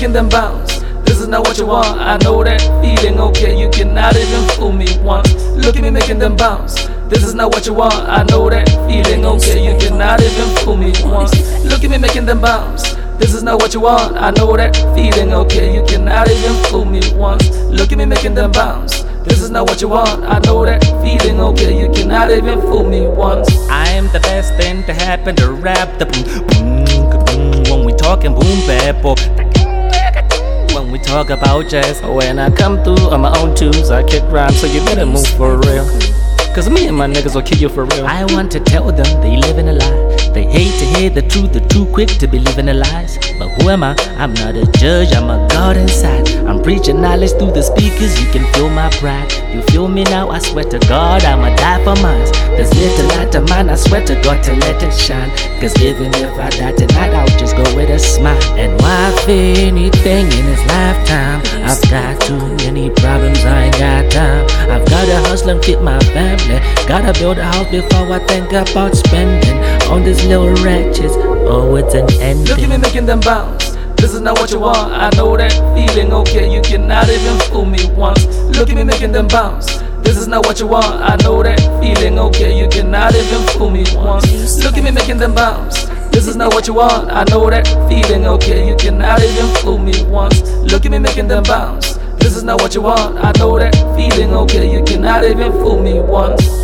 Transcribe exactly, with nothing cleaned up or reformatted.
making them bounce. This is not what you want, I know that feeling, okay, you cannot even fool me once. Look at me making them bounce. This is not what you want, I know that feeling, okay, you cannot even fool me once. Look at me making them bounce. This is not what you want, I know that feeling, okay, you cannot even fool me once. Look at me making them bounce. This is not what you want, I know that feeling, okay, you cannot even fool me once. I am the best thing to happen to rap, the boom, boom, boom, when we talking boom bap, or when we talk about jazz. When I come through on my own tunes, I kick rhymes, so you better move for real. Cause me and my niggas will kill you for real. I want to tell them they live in a lie. They hate to hear the truth, they're too quick to believe in the lies. But who am I? I'm not a judge, I'm a God inside. I'm preaching knowledge through the speakers, you can feel my pride. You feel me now? I swear to God, I'ma die for mine. There's little light of mine, I swear to God to let it shine. Cause even if I die tonight, I'll just go with a smile. And why fear anything in this lifetime? I've got too many problems, I ain't got time. I've gotta hustle and feed my family. Gotta build a house before I think about spending on these little ratchets. Oh, it's an ending. Look at me making them bounce. This is not what you want, I know that feeling, okay, you cannot even fool me once. Look at me making them bounce. This is not what you want, I know that feeling, okay, you cannot even fool me once. Look at me making them bounce. This is not what you want, I know that feeling, okay, you cannot even fool me once. Look at me making them bounce. This is not what you want, I know that feeling, okay, you cannot even fool me once.